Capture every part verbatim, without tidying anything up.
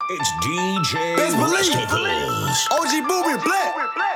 It's D J Best believe. Rusticles. O G Booby Black.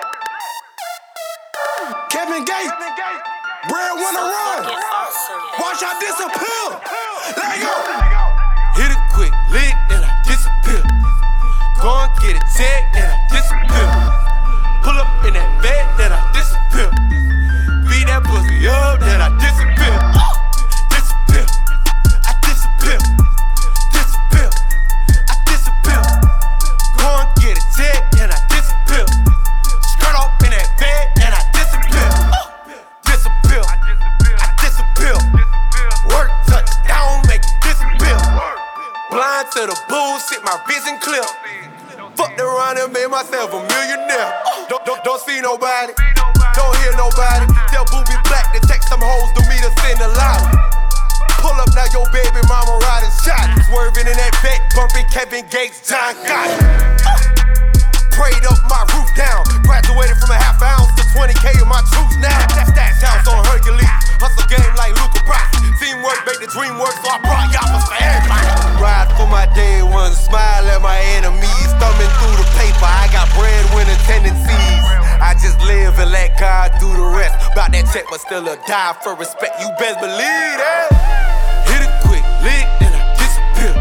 Kevin Gates. Bread wanna run. Watch I disappear. Let go. Hit it quick, lick, and I disappear. Go and get a tag, and I disappear. Pull up in that bed, then I disappear. Beat that pussy up, then I disappear. Disappear. I disappear. Disappear. I disappear. Go and get a tag, and I disappear. Skirt off in that bed, and I disappear. Disappear. I disappear. Work touchdown, make it disappear. Blind to the bullshit, my vision clear. Fucked around and made myself a millionaire. Don't, don't, don't see nobody, don't hear nobody. Tell Booby Black to text some hoes to me to send a lottery. Pull up now, your baby mama riding shot. Swerving in that back, bumping Kevin Gates, John Gotti. Prayed up my roof down. Graduated from a half ounce to twenty K of my truth now. That's that house on Hercules. Hustle game like Luca Brasi. Teamwork make the dream work, so I brought y'all for everybody. Ride for my day one, smile at my enemies. Thumbing through the paper, I got breadwinner tendencies. I just live and let God do the rest. Bout that check, but still a die for respect. You best believe that. Hit it quick, lick, and I disappear.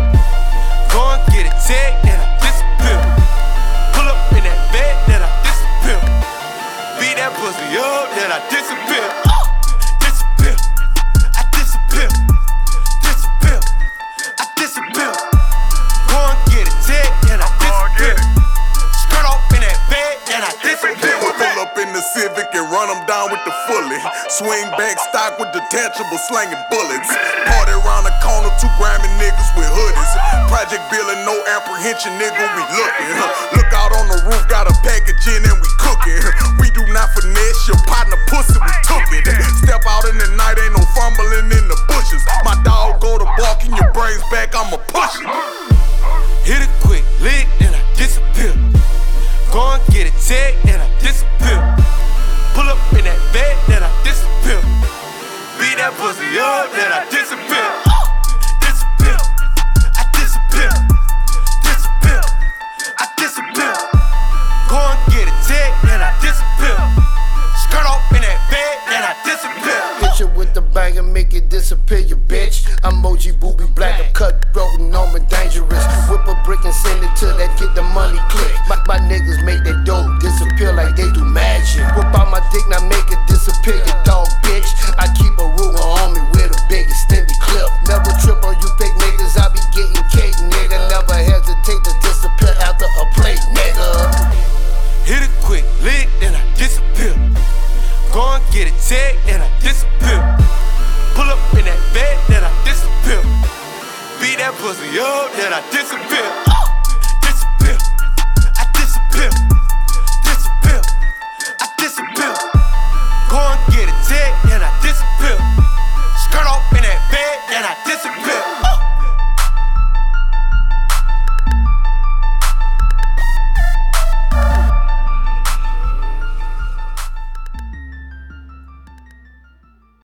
Go and get a check, and I disappear. Pull up in that bed, then I disappear. Beat that pussy up, then I disappear. Disappear. I disappear. Disappear. I disappear. Go and get a check, then I disappear. Skirt off in that bed, then I disappear. Pull up in the Civic and run them down with the fully. Swing back stock with detachable slanging bullets. Party around the corner, two grimy niggas with hoodies. Project Billin', no apprehension, nigga, we looking. Look out on the roof, got a package in and we cooking. We do not finesse, your partner pussy, we took it. Step out in the night, ain't no fumbling in the bushes. My dog go to barking your brains back, I'ma push it. Hit it quick, lick, and I disappear. Go and get a tag, and I disappear. Pull up in that bed, then I disappear. Beat that pussy up, then I disappear. Disappear. I disappear. Disappear. I disappear. Go and get a tag, then I disappear. Skirt off in that bed, then I disappear. Hit you with the bang and make it disappear, you bitch. I'm O G Booby Black, I'm cutthroat and I'm dangerous. Whip a brick and send it to that get the money click. My, my niggas make that dope disappear like they do magic. Whip out my dick, now make it disappear, you dog bitch. I keep a Ruger on me with a big extended clip. Never trip on you fake niggas, I be getting cake, nigga. Never hesitate to disappear after a plate, nigga. Hit it quick, lick, then I disappear. Go and get a tag, and I disappear. Pull up in that bed, then I disappear. Beat that pussy up, then I disappear.